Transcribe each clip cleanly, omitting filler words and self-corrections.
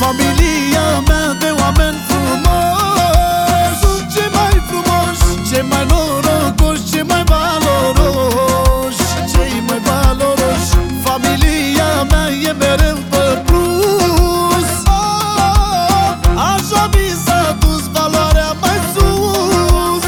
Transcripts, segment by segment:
familia mea de oameni frumoși. Sunt cei mai frumoși, cei mai norocoși, cei mai valoroși, cei mai valoroși. Familia mea e mereu pe plus. Așa mi s-a dus valoarea mai sus.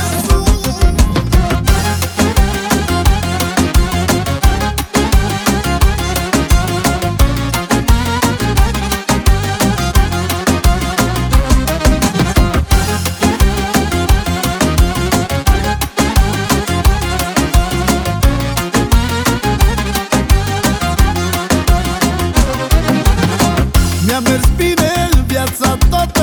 Mi-a mers bine în viața toată,